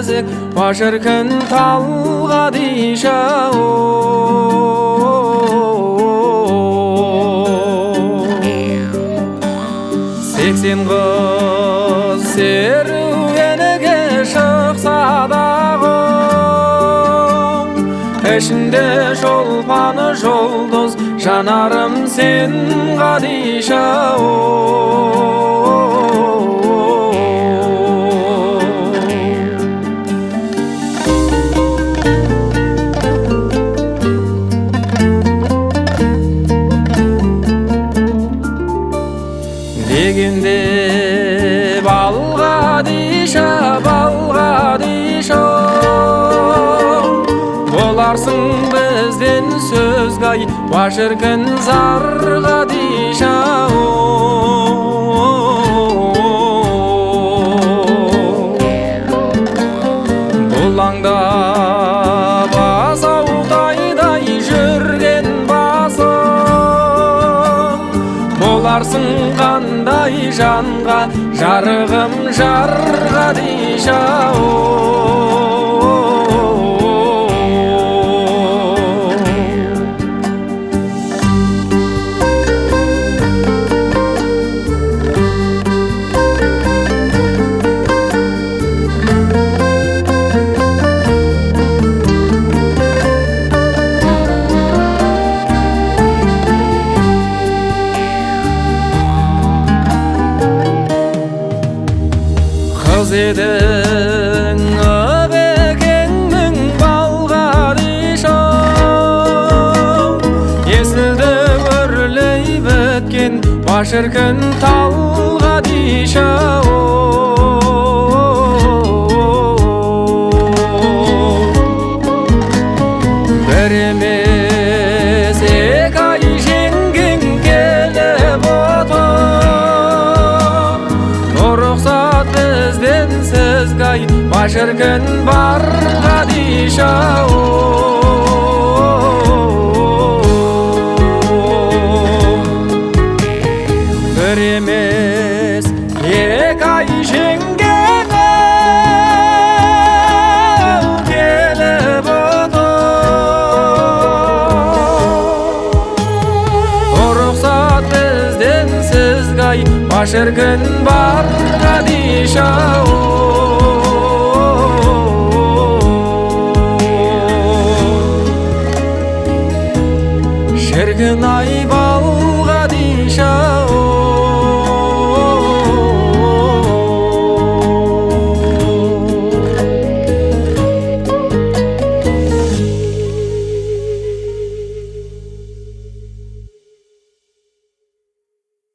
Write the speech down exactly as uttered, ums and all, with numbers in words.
нәзік башыркін талға диша сексен қыз серуенге шықса дағы ішінде шолпаны жұлдыз жанарым сен ғадиша дегенде балғадиша балғадиша боларсың бізден сөзгай башыркін зарғадиша бұлаңда басаутайдай жүрген басым боларсың қандай жанға жарығым жарғадиша қыз едің ыбекеңнің балғадиша есілді өрлей біткен башыркін талғадиша бір емес екі ай жеңген келіп отыр рұқсат бізден сізгай башыркін барғадиша бір емес екі ай жеңген келіп отыр рұқсат бізден сізгай башыркін барғадиша шіркін ай